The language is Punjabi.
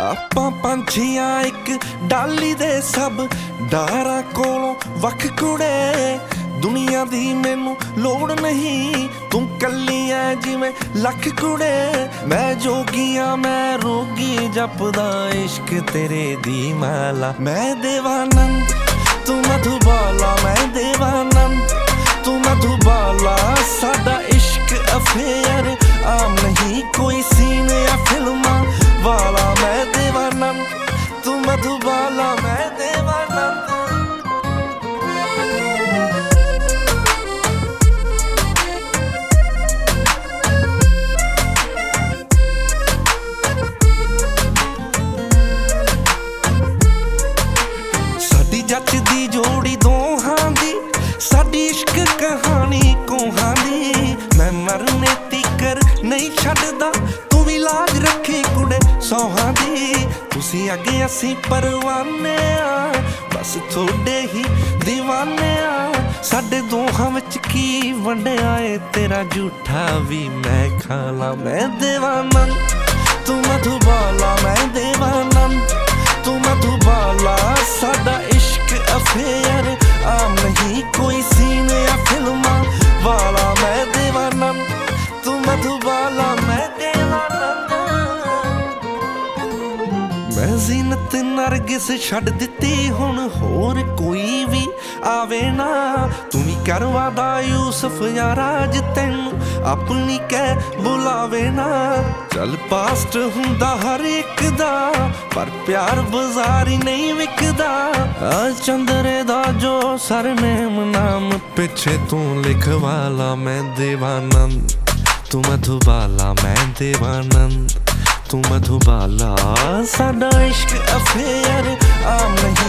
ਆਪਾਂ ਪੰਛੀਆਂ ਇੱਕ ਡਾਲੀ ਦੇ ਸਭ ਡਾਰਾਂ ਕੋਲੋਂ ਵੱਖ ਕੁੜੇ। ਦੁਨੀਆ ਦੀ ਮੈਨੂੰ ਲੋੜ ਨਹੀਂ, ਤੂੰ ਕੱਲੀ ਐ ਜਿਵੇਂ ਲੱਖ ਕੁੜੇ। ਮੈਂ ਜੋਗੀਆਂ ਮੈਂ ਰੋਗੀ ਜਪਦਾ ਇਸ਼ਕ ਤੇਰੇ ਦੀ ਮਾਲਾ। ਮੈਂ ਦੇਵਾਨੰਦ ਤੂੰ ਮਧੂਬਾਲਾ, ਮੈਂ ਦੇਵਾਨੰਦ ਤੂੰ ਮਧੂਬਾਲਾ। ਸਾਡਾ ਇਸ਼ਕ ਅਫੇਅਰ ਆਮ ਨਹੀਂ ਕੋਈ ਸੀਨ ਜਾਂ ਫਿਲਮਾਂ ਵਾਲਾ। ਮੈਂ ਦੇਵਾਨੰਦ ਤੂੰ ਮਧੂਬਾਲਾ, ਮੈਂ ਦੇਵਾਨੰਦ। ਸਾਡੀ ਜੱਚਦੀ ਜੋੜੀ ਦੋਹਾਂ ਦੀ, ਸਾਡੀ ਇਸ਼ਕ ਕਹਾਣੀ ਕੋਹਾਂ ਦੀ। ਮੈਂ ਮਰਨੇ ਤੀਕਰ ਨਹੀਂ ਛੱਡਦਾ, ਤੂੰ ਵੀ ਲਾਜ ਰੱਖੀ ਕੁੜੇ ਸੌਹਾਂ ਦੀ। ਤੁਸੀਂ ਅੱਗੇ ਅਸੀਂ ਪਰਵਾਨੇ ਆ, ਬਸ ਥੋੜੇ ਹੀ ਦੀਵਾਨੇ ਆ। ਸਾਡੇ ਦੋਹਾਂ ਵਿੱਚ ਕੀ ਵੰਡਿਆ ਏ, ਤੇਰਾ ਝੂਠਾ ਵੀ ਮੈਂ ਖਾ ਲਾਂ। ਮੈਂ ਦੇਵਾਨੰਦ ਤੂੰ ਮਧੂਬਾਲਾ, ਮੈਂ ਦੇਵਾਨੰਦ ਤੂੰ ਮਧੂਬਾਲਾ। ਸਾਡਾ ਇਸ਼ਕ ਅਫੇਅਰ ਆਮ ਨਹੀਂ ਕੋਈ ਸੀਨ ਜਾਂ ਫਿਲਮਾਂ ਵਾਲਾ। ਮੈਂ ਦੇਵਾਨੰਦ ਤੂੰ ਮਧੂਬਾਲਾ, ਮੈਂ ਦੇਵਾਨੰਦ। ਮੈਂ ਜ਼ੀਨਤ ਨਰਗਿਸ ਛੱਡ ਦਿੱਤੀ, ਹੁਣ ਹੋਰ ਕੋਈ ਵੀ ਆਵੇ ਨਾ। ਤੂੰ ਵੀ ਕਰਵਾਦਾ ਯੂਸਫ ਜਾਂ ਰਾਜ, ਤੈਨੂੰ ਆਪਣੀ ਕਹਿ ਬੁਲਾਵੇ ਨਾ। ਚੱਲ ਪਾਸਟ ਹੁੰਦਾ ਹਰ ਇੱਕ ਦਾ, ਪਰ ਪਿਆਰ ਬਾਜ਼ਾਰੀ ਨਹੀਂ ਵਿਕਦਾ। ਆ ਚੰਦਰੇ ਦਾ ਜੋ ਸਰਨੇਮ ਨਾਮ ਪਿੱਛੇ ਤੂੰ ਲਿਖਵਾਲਾ। ਮੈਂ ਦੇਵਾਨੰਦ ਤੂੰ ਮਧੂਬਾਲਾ, ਮੈਂ ਦੇਵਾਨੰਦ ਤੂੰ ਮਧੂਬਾਲਾ। ਸਾਡਾ ਇਸ਼ਕ ਅਫੇਅਰ ਆਮ ਨਹੀਂ